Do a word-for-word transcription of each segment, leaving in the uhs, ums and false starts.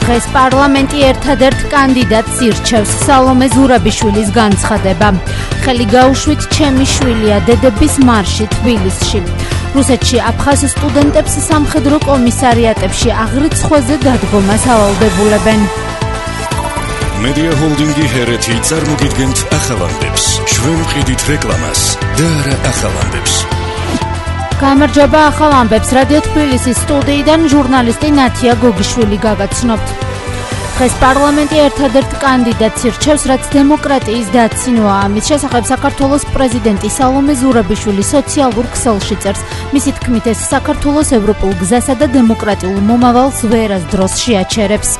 დღეს პარლამენტი ერთადერთ კანდიდატს ირჩევს სალომე ზურაბიშვილის განცხადება. ხელი გაუშვით ჩემი შვილია დედების მარში თბილისში. რუსეთში აფხაზ სტუდენტებს სამხედრო კომისარიატებში აღრიცხვაზე დადგომას ავალდებულებენ. Media Holdingi ჰერეთი წარმოგიდგენთ ახალანდებს. ჩვენ ვყიდით რეკლამას და არა ახალანდებს. გამარჯობა ახალ ამბებს რადიო თბილისის სტუდიიდან ჟურნალისტი ნათია გოგიშვილი გაგაცნობთ. დღეს პარლამენტი ერთადერთ კანდიდატს ირჩევს, რაც დემოკრატიის დაცინვაა. ამის შესახებ საქართველოს პრეზიდენტი სალომე ზურაბიშვილი სოციალურ ქსელში წერს. მისი თქმით, ეს საქართველოს ევროპულ გზასა და დემოკრატიულ მომავალს ვერასდროს შეაჩერებს.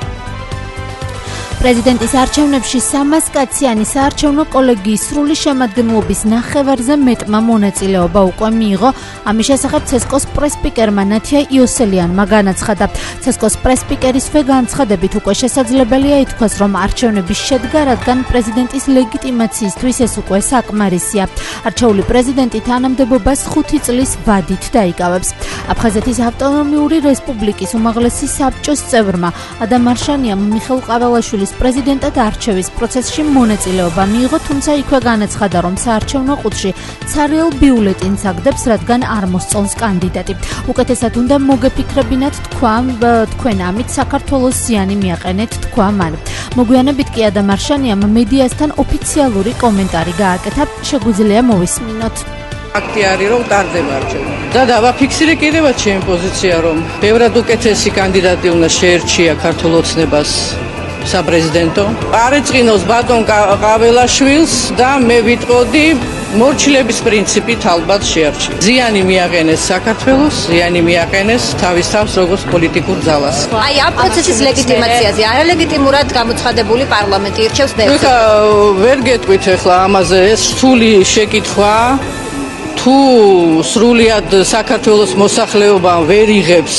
პრეზიდენტის არჩევნებში სამასკაციანი საარჩევნო კოლეგიის სრული შემადგენლობის ნახევარზე მეტმა მონაწილეობა უკვე მიიღო. ამის შესახებ ცესკოს პრესპიკერმა ნათია იოსელიანმა განაცხადა. ცესკოს პრესპიკერისვე განცხადებით უკვე შესაძლებელია ითქვას, რომ არჩევნების შედგა, რადგან პრეზიდენტის ლეგიტიმაციისთვის ეს უკვე საკმარისია. არჩეული პრეზიდენტი თანამდებობას ხუთი წლის ვადით დაიკავებს. აფხაზეთის ავტონომიური რესპუბლიკის უმაღლესი საბჭოს წევრმა ადამ არშანიამ მიხეილ ყაველაშვილის პრეზიდენტად არჩევის პროცესში მონაწილეობა მიიღო, თუმცა იქვე განაცხადა, რომ საარჩევნო ყუთში ცარიელ ბიულეტინს აგდებს, რადგან არ მოსწონს კანდიდატი. უკეთესად უნდა მოგეფიქრებინათ თქვა, თქვენ ამით საქართველოს ზიანი მიაყენეთ, თქვა მან. მოგვიანებით კი ადამ არშანიამ მედიასთან ოფიციალური კომენტარი გააკეთა, შეგვიძლია მოვისმინოთ. ფაქტი არის, რომ ტარდება არჩევნები. და დავაფიქსირე კიდევაც ჩემი პოზიცია, რომ ბევრად უკეთესი კანდიდატი უნდა შეერჩია ქართულ ოცნებას საპრეზიდენტო. არეწყინოს ბატონ ყაველაშვილს და მე ვიტყოდი მორჩილების პრინციპით ალბათ შეარჩიო. ზიანი მიაყენეს საქართველოს, ზიანი მიაყენეს თავის თავს როგორც პოლიტიკურ ძალას. აი ამ პროცესის ლეგიტიმაციაზე არალეგიტიმურად გამოცხადებული პარლამენტი ირჩევს დევს. ხა ვერ გეტყვით ახლა ამაზე, ეს სრული შეკითხვა თუ სრულად საქართველოს მოსახლეობა ვერ იღებს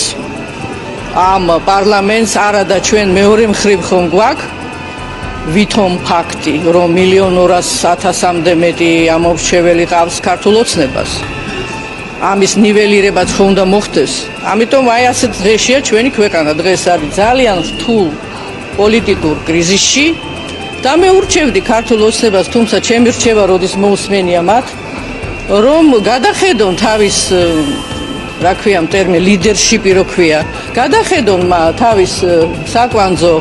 ამ პარლამენტს, არა და ჩვენ მეორე მხრივ ხომ გვაქვს ვითომ ფაქტი, რომ მილიონ ორას ათასამდე მეტი ამორჩეველი ყავს ქართულ ოცნებას. ამის ნიველირებაც ხომ უნდა მოხდეს. ამიტომ აი ასეთ დღეშია ჩვენი ქვეყანა. დღეს არის ძალიან რთულ პოლიტიკურ კრიზისში და მე ურჩევდი ქართულ ოცნებას, თუმცა ჩემი რჩევა როდის მოусმენია მათ, რომ გადახედონ თავის რა ქვია ტერმინი ლიდერშიპი რო ქვია, გადახედონ თავის საკვანძო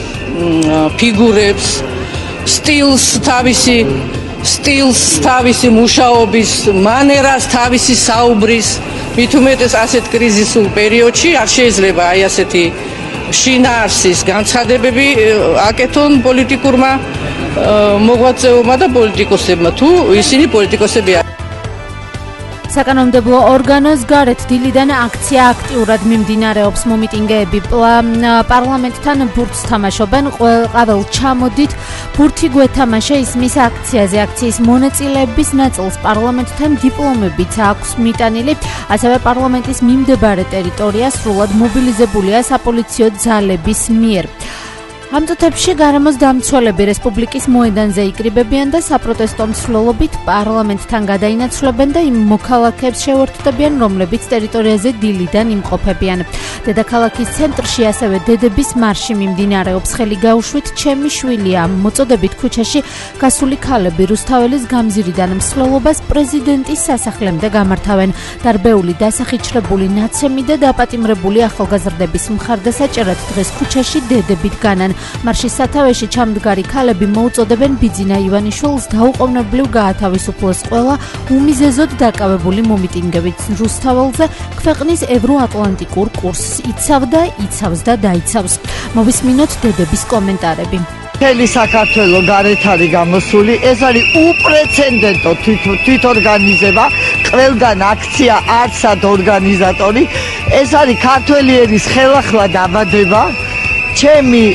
ფიგურებს, სტილს თავისი სტილს თავისი მუშაობის მანერას, თავისი საუბრის, მით უმეტეს ასეთ კრიზისულ პერიოდში არ შეიძლება აი ასეთი შინაარსის განცხადებები აკეთონ პოლიტიკურმა მოღვაწეებმა და პოლიტიკოსებმა, თუ ისინი პოლიტიკოსები არიან. საკანონმდებლო ორგანოს გარეთ დილიდან აქცია აქტიურად მიმდინარეობს. მომიტინგეები პარლამენტთან ბურთს თამაშობენ. ყოველ ჩამოდით ბურთი გვეთამაშე ისმის აქციაზე. აქციის მონაწილეების ნაწილს პარლამენტთან დიპლომებიც აქვს მიტანილი. ასევე პარლამენტის მიმდებარე ტერიტორია სრულად მობილიზებულია საპოლიციო ძალების მიერ. ამ წუთებში გარემოს დამცველები რესპუბლიკის მოედანზე იკრიბებიან და საპროტესტო მსვლელობით პარლამენტთან გადაინაცვლებენ და იმ მოქალაქეებს შეუერთდებიან, რომლებიც ტერიტორიაზე დილიდან იმყოფებიან. დედაქალაქის ცენტრში ასევე დედების მარში მიმდინარეობს. ხელი გაუშვით ჩემი შვილია მოწოდებით ქუჩაში გასული ქალები რუსთაველის გამზირიდან მსვლელობას პრეზიდენტის სასახლემდე გამართავენ. დარბეული, დასახიჩრებული ნაცემი და დაპატიმრებული ახალგაზრდების მხარდასაჭერად დღეს ქუჩაში დედებით განან. მარშის სათავეში ჩამდგარი ქალები მოუწოდებენ ბიძინა ივანიშვილს დაუყოვნებლივ გაათავისუფლოს ყველა უმიზეზოდ დაკავებული მომიტინგებით რუსთაველზე. ქვეყნის ევროატლანტიკურ კურსს იცავდა, იცავს და დაიცავს. მოვისმინოთ დედების კომენტარები. მთელი საქართველო გარეთ არის გამოსული. ეს არის უპრეცედენტო თვითორგანიზება. ყველგან აქცია არსად ორგანიზატორი. ეს არის ქართველი ერის ხელახლა დაბადება. ჩემი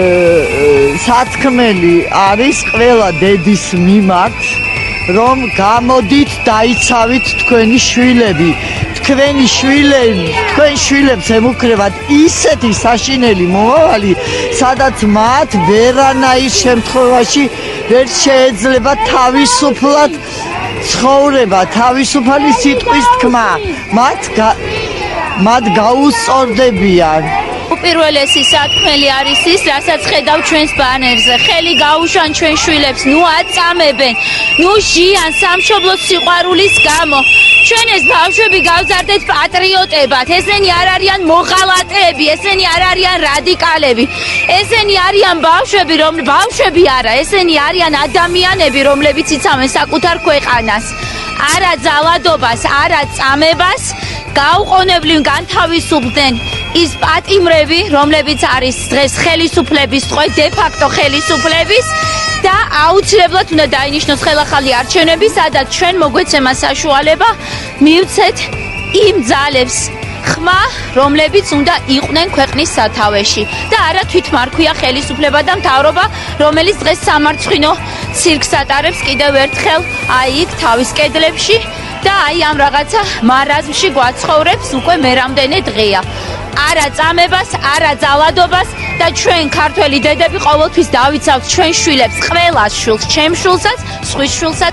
სათქმელი არის ყველა დედის მიმართ, რომ გამოდით დაიცავით თქვენი შვილები. თქვენი შვილები, თქვენ შვილებს ემუქრებათ ისეთი საშინელი მომავალი, სადაც მათ ვერანაირ შემთხვევაში ვერ შეეძლება თავისუფლად ცხოვრება, თავისუფალი სიტყვის თქმა. მათ მათ გაუსწორდებიან უპირველესი სათქმელი არის ის, რასაც ხედავ ჩვენს ბანერზე. ხელი გაუშვან ჩვენ შვილებს, ნუ აწამებენ, ნუ ჟიან სამშობლოს სიყვარულის გამო. ჩვენ ეს ბავშვები გავზარდეთ პატრიოტებად. ესენი არ არიან მოღალატეები, ესენი არ არიან რადიკალები. ესენი არიან ბავშვები, რომ ბავშვები არა, ესენი არიან ადამიანები, რომლებიც იცავენ საკუთარ ქვეყანას. არა ძალადობას, არა წამებას, გაუყონებლივ განთავისუფლდნენ ის პატიმრები, რომლებიც არის დღეს ხელისუფლების, თქვა დე-ფაქტო ხელისუფლების და აუცილებლად უნდა დაინიშნოს ხელახალი არჩევნები, სადაც ჩვენ მოგვეცემა საშუალება მივცეთ იმ ძალებს ხმა, რომლებიც უნდა იყვნენ ქვეყნის სათავეში და არა თვითმარქვია ხელისუფლება და მთავრობა, რომელიც დღეს სამარცხვინო ცირკს ატარებს კიდევ ერთხელ აი იქ თავის კედლებში და აი ამ რაღაცა მარაზმში გვაცხოვრებს უკვე მერამდენე დღეა. არა წამებას, არა ძალადობას და ჩვენ ქართველი დედები ყოველთვის დავიცავთ ჩვენ შვილებს, ყველას შვილს, ჩემ შვილსაც, სხვის შვილსაც.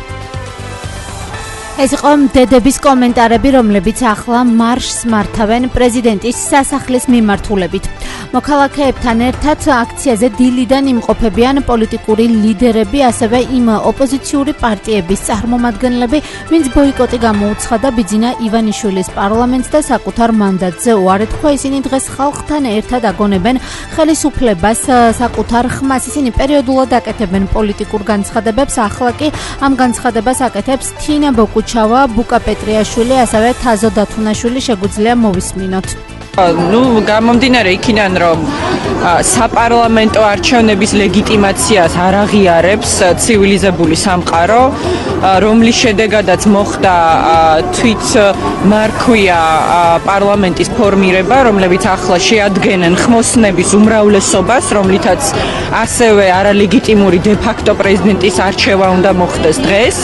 ეს იყო დედების კომენტარები, რომლებიც ახლა მარშს მართავენ პრეზიდენტის სასახლის მიმართულებით. მოქალაქეებთან ერთად აქციაზე დილიდან იმყოფებიან პოლიტიკური ლიდერები, ასევე იმ ოპოზიციური პარტიების წარმომადგენლები, ვინც ბოიკოტი გამოუცხადა ბიძინა ივანიშვილის პარლამენტს და საკუთარ მანდატზე უარეთ თქვა. ისინი დღეს ხალხთან ერთად აგონებენ ხელისუფლებას საკუთარ ხმას. ისინი პერიოდულად აკეთებენ პოლიტიკურ განცხადებებს, ახლა კი ამ განცხადებას აკეთებს თინა ბოკუჩავა, ბუკა პეტრიაშვილი, ასევე თაზო დათუნაშვილი. შეგვიძლია მოვისმინოთ. ნუ გამომდინარე იქიდან რომ საპარლამენტო არჩევნების ლეგიტიმაციას არ აღიარებს ცივილიზებული სამყარო, რომლის შედეგადაც მოხდა თვით მარქვია პარლამენტის ფორმირება, რომლებიც ახლა შეადგენენ ხმოსნების უმრავლესობას, რომლითაც ასევე არალეგიტიმური დე-ფაქტო პრეზიდენტის არჩევა უნდა მოხდეს დღეს.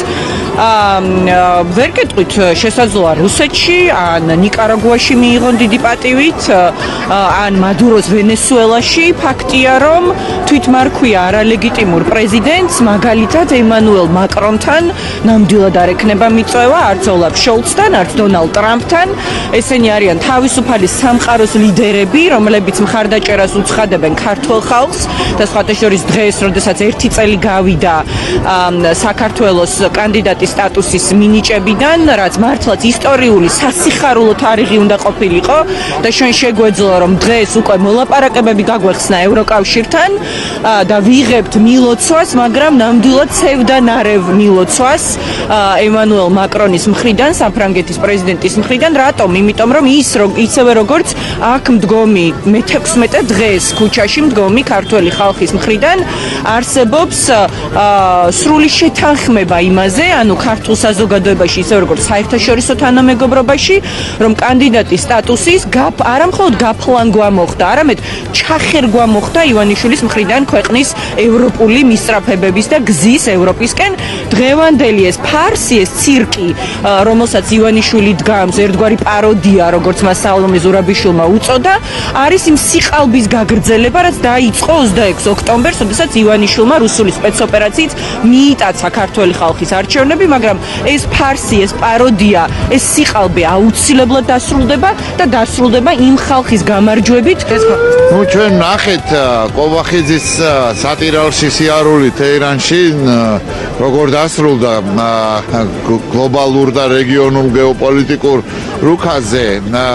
ვერ გეტყვით შესაძლოა რუსეთში ან ნიკარაგუაში მიიღონ დიდი პატივით ან მადუროს ვენესუელაში. ფაქტია რომ თვითმარქვია არალეგიტიმურ პრეზიდენტს მაგალითად ემანუელ მაკრონთან ნამდვილად არ ექნება მიწვევა არც ოლაფ შოლცთან, არც დონალდ ტრამპთან. ესენი არიან თავისუფალი სამყაროს ლიდერები, რომლებიც მხარდაჭერას უცხადებენ ქართულ ხალხს და სხვათა შორის დღეს, როდესაც ერთი წელი გავიდა საქართველოს კანდიდატ სტატუსის მინიჭებიდან, რაც მართლაც ისტორიული სასიხარულო თარიღი უნდა ყოფილიყო და ჩვენ შეგვეძლო რომ დღეს უკვე მოლაპარაკებები გაგვეხსნა ევროკავშირთან და ვიღებთ მილოცვას, მაგრამ ნამდვილად ცევდანარევ მილოცვას ემანუელ მაკრონის მხრიდან, საფრანგეთის პრეზიდენტის მხრიდან. რატომ? იმიტომ რომ ის ისევე როგორც აქ მდგომი მეთექვსმეტე დღეს ქუჩაში მდგომი ქართველი ხალხის მხრიდან არსებობს სრული შეთანხმება იმაზე, ანუ ქართულ საზოგადოებაში, ისე როგორც საერთაშორისო თანამეგობრობაში, რომ კანდიდატის სტატუსის არა მხოლოდ გაფლანგვა მოხდა, არამედ ჩახერგვა მოხდა ივანიშვილის მხრიდან ქვეყნის ევროპული მისწრაფებების და გზის ევროპისკენ. დღევანდელი ეს ფარსი, ეს ცირკი, რომელსაც ივანიშვილი დგამს, ერთგვარი პაროდია, როგორც მას სალომე ზურაბიშვილმა უწოდა, არის იმ სიყალბის გაგრძელება, რაც დაიწყო ოცდაექვსი ოქტომბერს, როდესაც ივანიშვილმა რუსული სპეცოპერაციით მიიტაცა ქართველი ხალხის არჩევნები, მაგრამ ეს ფარსი, ეს პაროდია, ეს სიყალბე აუცილებლად დასრულდება და დასრულდება იმ ხალხის გამარჯვებით. ნუ ჩვენ ნახეთ კოვახიძის სატირალში სიარული თეირანში როგორ დასრულდა გლობალურ და რეგიონულ გეოპოლიტიკურ რუკაზე.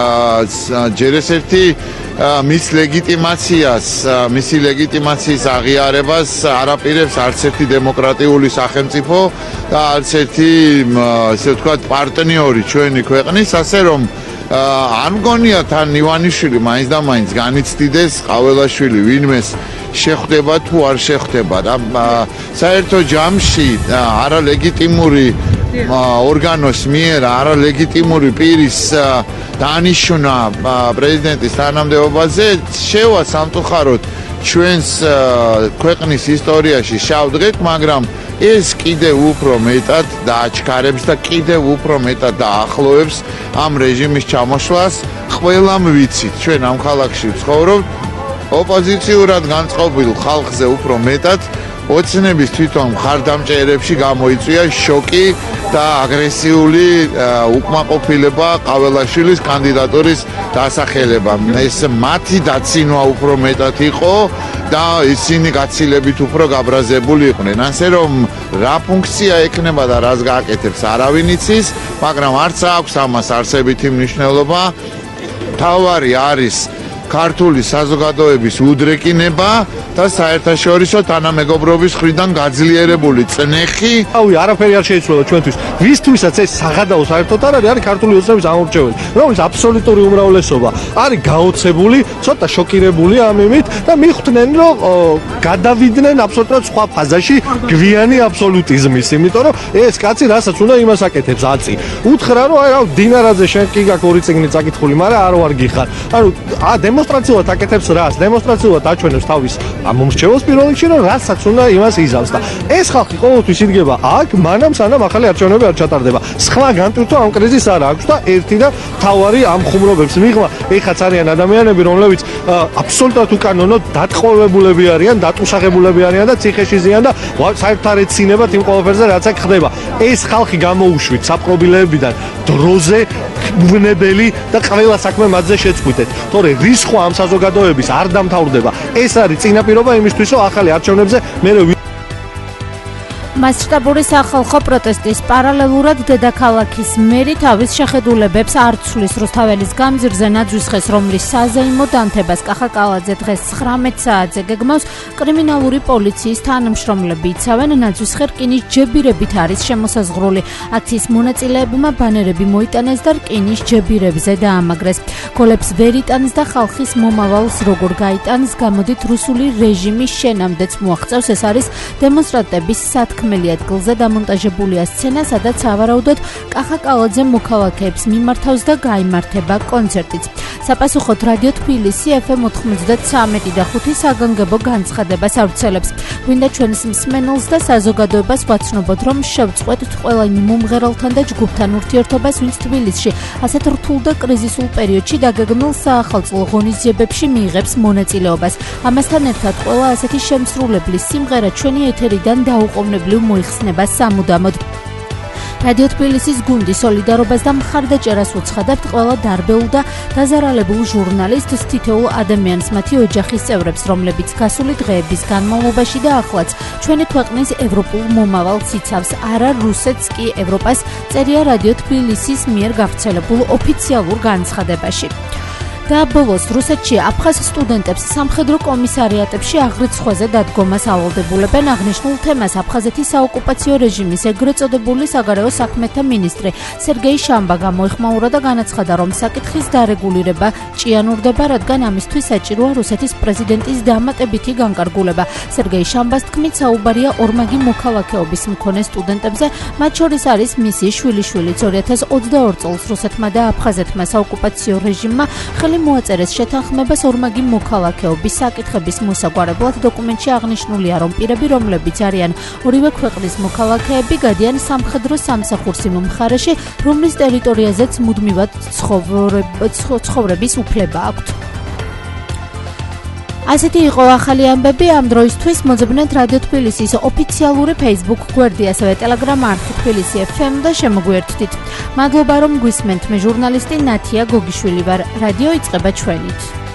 ჯერ ეს ერთი მის ლეგიტიმაციას, მისი ლეგიტიმაციის აღიარებას არ აპირებს არც ერთი დემოკრატიული სახელმწიფო და არც ერთი, ესე ვთქვათ, პარტნიორი ჩვენი ქვეყნის, ასე რომ არ მგონია თან ივანიშვილი მაინც და მაინც განიცდიდეს ყაველაშვილი ვინმეს შეხვდება თუ არ შეხვდება და საერთო ჯამში არალეგიტიმური ორგანოს მიერ არალეგიტიმური პირის დანიშვნა პრეზიდენტის თანამდებობაზე შევა სამწუხაროდ ჩვენს ქვეყნის ისტორიაში შავ დღეთ, მაგრამ ეს კიდევ უფრო მეტად დააჩქარებს და კიდევ უფრო მეტად დაახლოებს ამ რეჟიმის ჩამოშლას. ყველამ ვიცით, ჩვენ ამ ქალაქში ვცხოვრობთ, ოპოზიციურად განწყობილ ხალხზე უფრო მეტად ოცნების თვითონ მხარდამჭერებში გამოიწვია შოკი და აგრესიული უკმაყოფილება ყაველაშვილის კანდიდატურის დასახელება. ეს მათი დაცინვა უფრო მეტად იყო და ისინი გაცილებით უფრო გაბრაზებული იყვნენ. ასე რომ რა ფუნქცია ექნება და რას გააკეთებს არავინ იცის, მაგრამ არც აქვს ამას არსებითი მნიშვნელობა. თავარი არის ქართული საზოგადოების უდრეკინება და საერთაშორისო თანამეგობრობის მხრიდან გაძლიერებული წნეხი. ავი არაფერი არ შეიცვალა ჩვენთვის. ვისთვისაც ეს საღადაო საერთოდ არ არის, არის ქართული ოცნების ამორჩეველი, რომელიც აბსოლუტური უმრავლესობა არის გაოცებული, ცოტა შოკირებული ამ იმით და მიხვდნენ, რომ გადავიდნენ აბსოლუტურად სხვა ფაზაში გვიანი აბსოლუტიზმის, იმიტომ რომ ეს კაცი რასაც უნდა იმას აკეთებს აწი. უთხრა რომ აი რა დინარაძე შენ კი გაქვს ორი წიგნი წაკითხული, მაგრამ არ ვარ გიხარ. ანუ ა დემონსტრაციულად აკეთებს რას? დემონსტრაციულად აჩვენებს თავის ამომრჩეველს პირველ რიგში, რომ რასაც უნდა იმას იზავს და ეს ხალხი ყოველთვის იდგება აქ, მანამ სანამ ახალი არჩევნები არ ჩატარდება. სხვა განტვირთვა ამ კრიზისს არ აქვს და ერთი და თავარი ამ ხუმრობებს მიღმა, ეხაც არიან ადამიანები, რომლებიც აბსოლუტურად უკანონოდ დატყვევებულები არიან, დატუსაღებულები არიან და ციხეში ზიან და საერთოდ არ ეცინებათ იმ ყველაფერზე, რაც აქ ხდება. ეს ხალხი გამოუშვით საპყრობილეებიდან დროზე ვნებელი და ყველა საქმე მათზე შეწყვიტეთ. თორე რისხვა ამ საზოგადოების არ დამთავრდება. ეს არის წინაპირობა იმისთვის, რომ ახალი არჩევნებზე მე მასშტაბური სახალხო პროტესტის პარალელურად დედაქალაქის მერი თავის შეხედულებებს არ ცვლის რუსთაველის გამზირზე ნაძვის ხეს, რომლის საზეიმო დანთებას კახაკალაძე დღეს ცხრამეტ საათზე გეგმავს. კრიმინალური პოლიციის თანამშრომლები იცავენ, ნაძვის ხე რკინის ჯებირებით არის შემოსაზღვრული. აქციის მონაწილეებმა ბანერები მოიტანეს და რკინის ჯებირებზე დაამაგრეს. გოლებს ვერ იტანს და ხალხის მომავალს როგორ გაიტანს, გამოდით რუსული რეჟიმის შენამდეც მოაღწევს. ეს არის დემონსტრანტების სათქმელი ადგილზე დამონტაჟებულია სცენა, სადაც სავარაუდოდ კახაკალაძე მოქალაქეებს მიმართავს და გაიმართება კონცერტიც. საპასუხოდ რადიო თბილისი ეფ ემ ოცდათსამეტი და ხუთი საგანგებო განცხადებას ავრცელებს. გვინდა ჩვენს მსმენელს და საზოგადოებას ვაცნობოთ, რომ შევწყვეტთ ყველა იმ მომღერალთან და ჯგუფთან ურთიერთობას, ვინც თბილისში ასეთ რთულ და კრიზისულ პერიოდში დაგეგმილ საახალწლო ღონისძიებებში მიიღებს მონაწილეობას. ამასთან ერთად ყველა ასეთი შემსრულებლის სიმღერა ჩვენი ეთერიდან დაუყოვნებლივ მოიხსნება სამუდამოდ. რადიო თბილისის გუნდი სოლიდარობას და მხარდაჭერას უცხადებთ ყველა დარბეულ და დაზარალებულ ჟურნალისტს, თითოეულ ადამიანს, მათი ოჯახის წევრებს, რომლებიც გასული დღეების განმავლობაში და ახლაც ჩვენი ქვეყნის ევროპულ მომავალს იცავს, არა რუსეთს კი ევროპას, წერია რადიო თბილისის მიერ გავრცელებულ ოფიციალურ განცხადებაში. და ბოლოს რუსეთში აფხაზ სტუდენტებს სამხედრო კომისარიატებში აღრიცხვაზე დადგომას ავალდებულებენ. აღნიშნულ თემას აფხაზეთის საოკუპაციო რეჟიმის ეგრეთ წოდებული საგარეო საქმეთა მინისტრი სერგეი შამბა გამოეხმაურა და განაცხადა, რომ საკითხის დარეგულირება ჭიანურდება, რადგან ამისთვის საჭიროა რუსეთის პრეზიდენტის დამატებითი განკარგულება. სერგეი შამბას თქმით, საუბარია ორმაგი მოქალაქეობის მქონე სტუდენტებზე, მათ შორის არის მისი შვილიშვილიც. ორი ათას ოცდაორ წელს რუსეთმა და აფხაზეთმა საოკუპაციო რეჟიმმა ხელი მოაწერეს შეთანხმებას ორმაგი მოქალაქეობის საკითხების მოსაგვარებლად. დოკუმენტში აღნიშნულია, რომ პირები, რომლებიც არიან ორივე ქვეყნის მოქალაქეები, გადიან სამხედრო სამსახურსიმ მხარეში, რომლის ტერიტორიაზეც მუდმივად ცხოვრების უფლება აქვთ. ასეთი იყო ახალი ამბები ამ დროისთვის. მოძებნეთ რადიო თბილისის ოფიციალური Facebook გვერდი, ასევე Telegram არხი თბილისი ეფ ემ და შემოგვიერთდით. მადლობა რომ გვისმენთ. მე ჟურნალისტი ნათია გოგიშვილი ვარ. რადიო იწყება ჩვენით.